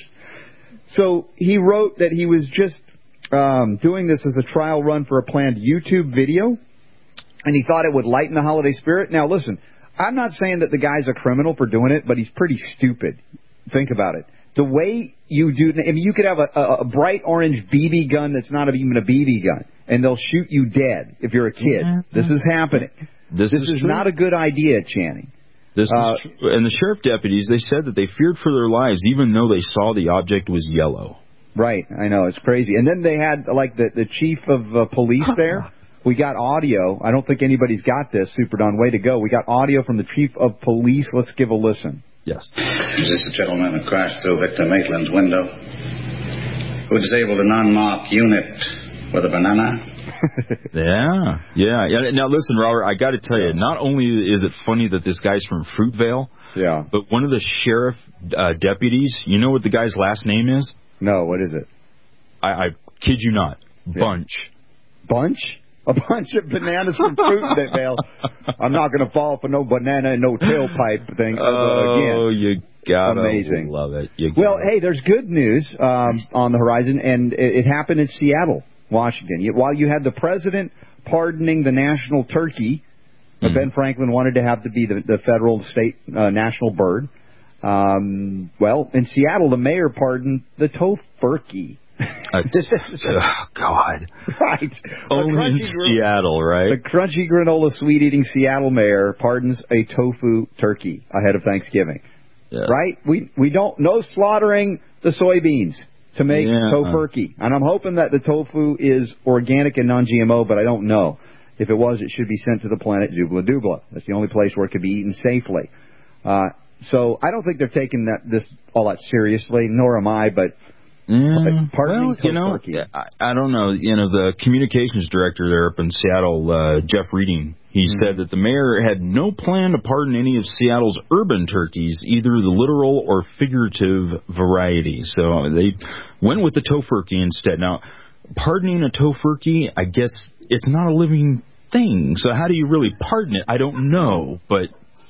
So he wrote that he was just Um, doing this as a trial run for a planned YouTube video, and he thought it would lighten the holiday spirit. Now, listen, I'm not saying that the guy's a criminal for doing it, but he's pretty stupid. Think about it. The way you do, I mean, you could have a, a, a bright orange B B gun that's not even a B B gun, and they'll shoot you dead if you're a kid. Mm-hmm. This is happening. This, this is, is not a good idea, Channing. This uh, is true. And the sheriff deputies, they said that they feared for their lives, even though they saw the object was yellow. Right, I know, it's crazy. And then they had, like, the, the chief of uh, police there. We got audio. I don't think anybody's got this. Super Don, way to go. We got audio from the chief of police. Let's give a listen. Yes. Is this the gentleman who crashed through Victor Maitland's window? Who disabled a non-marked unit with a banana? yeah, yeah, yeah. Now listen, Robert, I got to tell you, not only is it funny that this guy's from Fruitvale, yeah, but one of the sheriff uh, deputies, you know what the guy's last name is? No, what is it? I, I kid you not, Bunch. Yeah. Bunch? A bunch of bananas from Fruitvale. I'm not going to fall for no banana and no tailpipe thing. Oh, again. you gotta Amazing. love it. You well, hey, there's good news um, on the horizon, and it, it happened in Seattle, Washington. While you had the president pardoning the national turkey, mm-hmm. Ben Franklin wanted to have to be the, the federal, state, uh, national bird. Um, well, in Seattle, the mayor pardoned the tofurkey. Uh, oh, God. Right. Only in Seattle, right? The crunchy granola sweet-eating Seattle mayor pardons a tofu turkey ahead of Thanksgiving. Yeah. Right? We we don't, no slaughtering the soybeans to make yeah. tofurkey. And I'm hoping that the tofu is organic and non-G M O, but I don't know. If it was, it should be sent to the planet Dubla Dubla. That's the only place where it could be eaten safely. Uh, so I don't think they're taking that this all that seriously, nor am I, but Mm, well, you know, I, I don't know. You know, the communications director there up in Seattle, uh, Jeff Reading, he mm-hmm. said that the mayor had no plan to pardon any of Seattle's urban turkeys, either the literal or figurative variety. So they went with the tofurkey instead. Now, pardoning a tofurkey, I guess it's not a living thing. So how do you really pardon it? I don't know, but...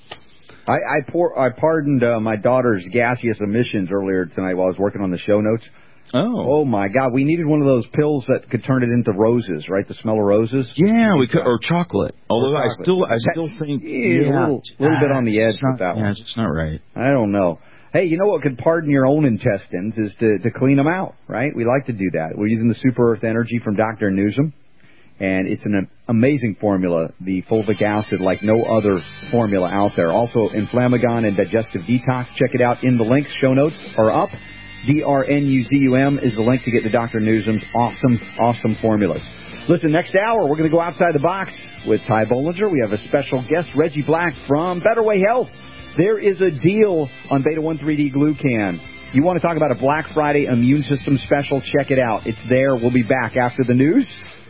I I, pour, I pardoned uh, my daughter's gaseous emissions earlier tonight while I was working on the show notes. Oh. Oh, my God. We needed one of those pills that could turn it into roses, right? The smell of roses? Yeah, we could, or chocolate. Although or chocolate. I still I still think... Yeah, a little, little bit on the edge not, with that yeah, one. it's just not right. I don't know. Hey, you know what could pardon your own intestines is to, to clean them out, right? We like to do that. We're using the Super Earth Energy from Doctor Newsom. And it's an amazing formula, the fulvic acid, like no other formula out there. Also, Inflammagon and Digestive Detox. Check it out in the links. Show notes are up. D R N U Z U M is the link to get to Doctor Newsom's awesome, awesome formulas. Listen, next hour, we're going to go outside the box with Ty Bollinger. We have a special guest, Reggie Black from Better Way Health. There is a deal on Beta one three D Glucan. You want to talk about a Black Friday immune system special? Check it out. It's there. We'll be back after the news.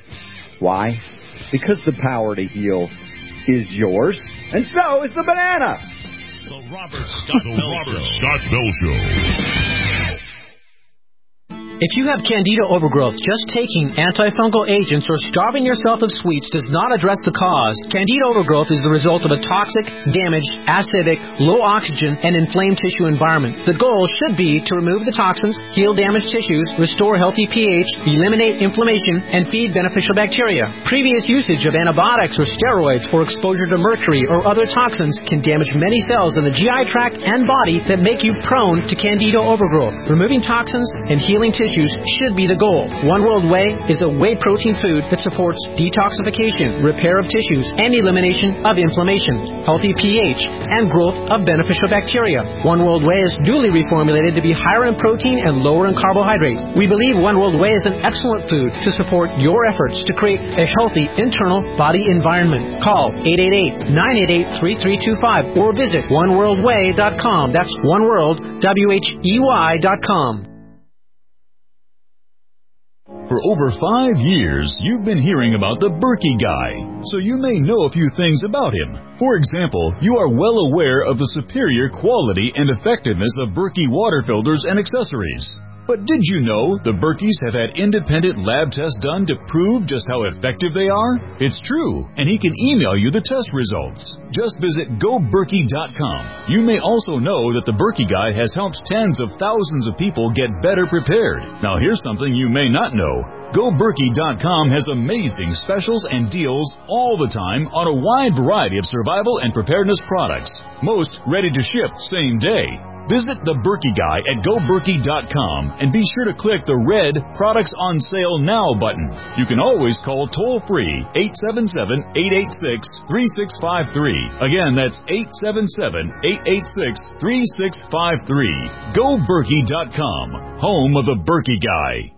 Why? Because the power to heal is yours, and so is the banana. The Robert Scott Bell Robert Scott Bell Show. If you have candida overgrowth, just taking antifungal agents or starving yourself of sweets does not address the cause. Candida overgrowth is the result of a toxic, damaged, acidic, low oxygen, and inflamed tissue environment. The goal should be to remove the toxins, heal damaged tissues, restore healthy pH, eliminate inflammation, and feed beneficial bacteria. Previous usage of antibiotics or steroids for exposure to mercury or other toxins can damage many cells in the G I tract and body that make you prone to candida overgrowth. Removing toxins and healing tissues should be the goal. One World Whey is a whey protein food that supports detoxification, repair of tissues, and elimination of inflammation, healthy pH, and growth of beneficial bacteria. One World Whey is duly reformulated to be higher in protein and lower in carbohydrate. We believe One World Whey is an excellent food to support your efforts to create a healthy internal body environment. Call eight eight eight, nine eight eight, three three two five or visit one world way dot com. That's one world, W H E Y dot com. For over five years, you've been hearing about the Berkey Guy, so you may know a few things about him. For example, you are well aware of the superior quality and effectiveness of Berkey water filters and accessories. But did you know the Berkeys have had independent lab tests done to prove just how effective they are? It's true, and he can email you the test results. Just visit go berkey dot com. You may also know that the Berkey Guy has helped tens of thousands of people get better prepared. Now here's something you may not know. go berkey dot com has amazing specials and deals all the time on a wide variety of survival and preparedness products. Most ready to ship same day. Visit the Berkey Guy at go berkey dot com and be sure to click the red Products on Sale Now button. You can always call toll-free eight seven seven, eight eight six, three six five three. Again, that's eight seven seven, eight eight six, three six five three. go berkey dot com, home of the Berkey Guy.